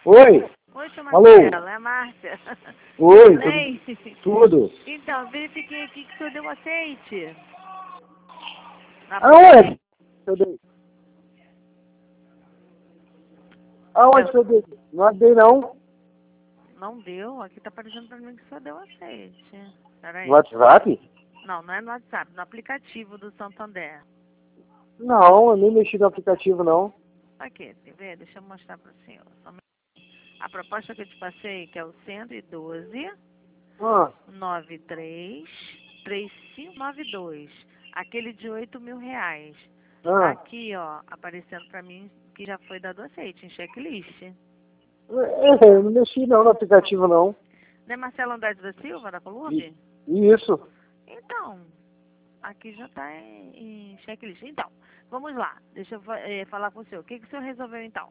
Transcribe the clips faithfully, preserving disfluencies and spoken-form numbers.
Oi. Oi, seu Alô. Marcelo, é a Márcia. Oi, Tudo bem? tudo. Então, verifiquei aqui que o senhor deu aceite. Na Aonde? Eu dei. Aonde que eu dei? Não dei não. Não deu? Aqui tá aparecendo pra mim que o senhor deu aceite. Peraí. No WhatsApp? Não, não é no WhatsApp, no aplicativo do Santander. Não, eu nem mexi no aplicativo não. Aqui, quer ver? Deixa eu mostrar pro senhor. Só um- A proposta que eu te passei, que é o cento e doze, Ah, noventa e três, trinta e cinco noventa e dois. Aquele de oito mil reais. Tá ah. aqui, ó, aparecendo pra mim que já foi dado aceite em checklist. É, eu não mexi não no aplicativo não. Não é Marcelo Andrade da Silva, da Columbi? E- Isso. Então, aqui já tá em, em checklist. Então, vamos lá. Deixa eu fa- eh, falar com o senhor. O que, que o senhor resolveu, então?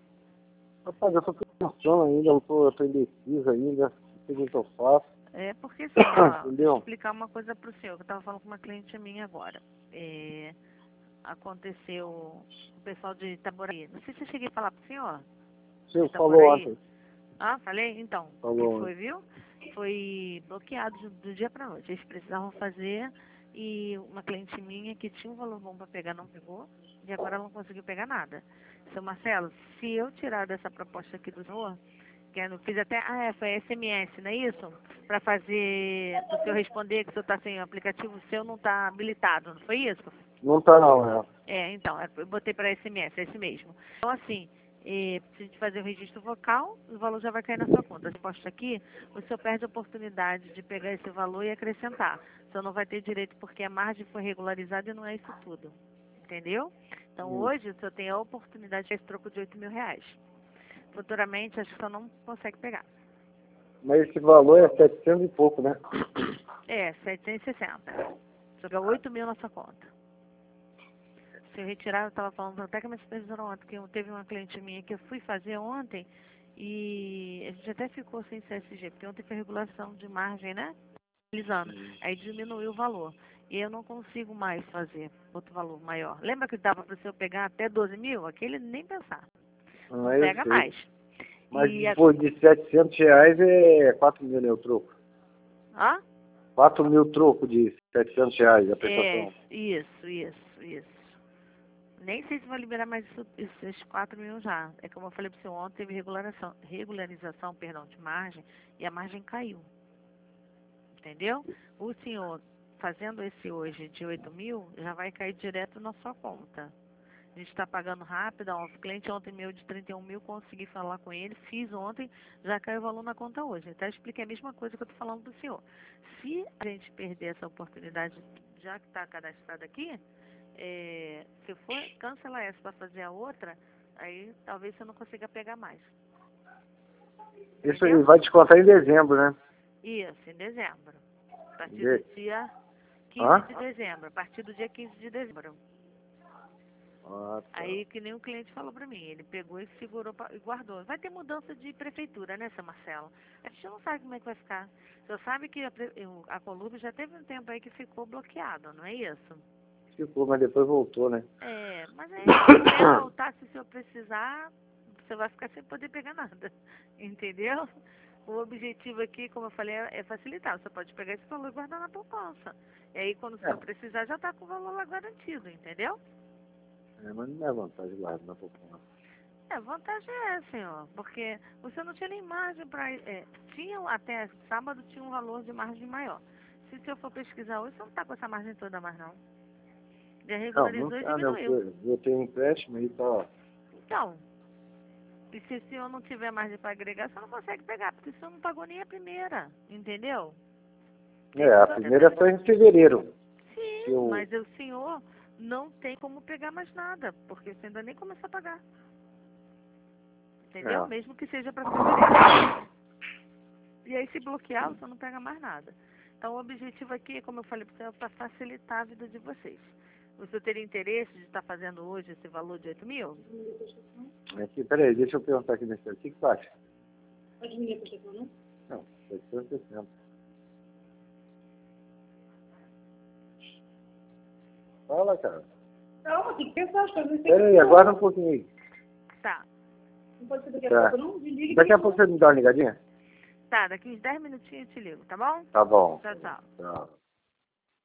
Rapaz, eu tô pensando ainda, eu tô, eu tô indeciso ainda. Não sei o que eu faço. É porque, assim, ó, deixa eu Entendeu? explicar uma coisa pro senhor, que eu tava falando com uma cliente minha agora. É, aconteceu com o pessoal de Itaboraí. Não sei se eu cheguei a falar pro senhor. Você De falou Itaboraí. ontem. Ah, falei? Então, o que Falou foi, ontem. viu? Foi bloqueado do do dia pra noite. Eles precisavam fazer e uma cliente minha que tinha um valor bom pra pegar não pegou e agora ela não conseguiu pegar nada. Seu Marcelo, se eu tirar dessa proposta aqui do senhor, que eu não fiz até, ah, é, foi S M S, não é isso? Pra fazer, pro senhor responder que o senhor tá sem o aplicativo, o seu não tá habilitado, não foi isso? Não tá não, é. É, então, eu botei para S M S, é esse mesmo. Então, assim, eh, precisa de fazer o registro vocal, o valor já vai cair na sua conta. Se posta aqui, o senhor perde a oportunidade de pegar esse valor e acrescentar. O senhor não vai ter direito porque a margem foi regularizada e não é isso tudo. Entendeu? Então, Hum. hoje, o senhor tem a oportunidade de ter esse troco de oito mil reais. Futuramente, acho que o senhor não consegue pegar. Mas esse valor é setecentos e pouco, né? É, setecentos e sessenta. Joga oito mil na sua conta. Se eu retirar, eu estava falando até com a minha supervisora ontem, que eu- teve uma cliente minha que eu fui fazer ontem e a gente até ficou sem C S G, porque ontem foi regulação de margem, né? Utilizando. Aí diminuiu o valor. E eu não consigo mais fazer outro valor maior. Lembra que dava para o senhor pegar até doze mil? Aquele nem pensar. Não Ah, eu pega sei. mais. Mas E a... depois de setecentos reais é quatro mil, né, o troco? Hã? quatro mil troco de setecentos reais a É, prestação. isso, isso, isso. Nem sei se vai liberar mais isso- esses quatro mil já. É como eu falei para o senhor ontem, teve regularização, regularização perdão, de margem e a margem caiu. Entendeu? O senhor fazendo esse hoje de oito mil, já vai cair direto na sua conta. A gente está pagando rápido, ó, o cliente ontem meu de trinta e um mil, consegui falar com ele, fiz ontem, já caiu o valor na conta hoje. Até expliquei a mesma coisa que eu estou falando para o senhor. Se a gente perder essa oportunidade, já que está cadastrado aqui, é, se for cancelar essa para fazer a outra, aí talvez você não consiga pegar mais. Isso aí Entendeu? vai descontar em dezembro, né? Isso, em dezembro. A partir De... do dia quinze Hã? de dezembro. A partir do dia quinze de dezembro. Ah, tá. Aí que nem o cliente falou pra mim, ele pegou e segurou pra, e guardou. Vai ter mudança de prefeitura, né, seu Marcelo? A gente não sabe como é que vai ficar. Você sabe que a, pre- o- a Colúmbia já teve um tempo aí que ficou bloqueado, não é isso? Ficou, mas depois voltou, né? É, mas aí até voltar, se o senhor precisar, você vai ficar sem poder pegar nada. Entendeu? O objetivo aqui, como eu falei, é é facilitar. Você pode pegar esse valor e guardar na poupança. E aí, quando o senhor É. precisar, já está com o valor lá garantido, entendeu? É, mas não é vantagem guarda na poupança. É, a vantagem é, senhor, porque você não tinha nem margem para... É, tinha, até sábado tinha um valor de margem maior. Se o senhor for pesquisar hoje, você não está com essa margem toda mais, não. Já Não, não regularizou e tá, né? diminuiu. Eu, eu tenho um empréstimo aí, tá. Então, e se o senhor não tiver margem para agregar, você não consegue pegar, porque o senhor não pagou nem a primeira, entendeu? É É, isso que eu a tô primeira tentando... foi em fevereiro. Que Sim, eu... mas o senhor não tem como pegar mais nada, porque você ainda nem começou a pagar. Entendeu? É. Mesmo que seja para fevereiro. E aí, se bloquear, você não pega mais nada. Então, o objetivo aqui, como eu falei para você, é para facilitar a vida de vocês. Você teria interesse de estar fazendo hoje esse valor de oito mil? Aqui, peraí, deixa eu perguntar aqui nesse. O que que tu acha? Pode me ler, por favor, não? Não, setecentos e sessenta. Fala, cara. Calma, tem que pensar, as coisas têm que Peraí, pensar. aguarda um pouquinho aí. Tá. Não pode ser daqui a Tá. pouco, não? Desliga. Daqui a pouco você me dá uma ligadinha? Tá, daqui uns dez minutinhos eu te ligo, tá bom? Tá bom. Tchau, tchau. Tchau.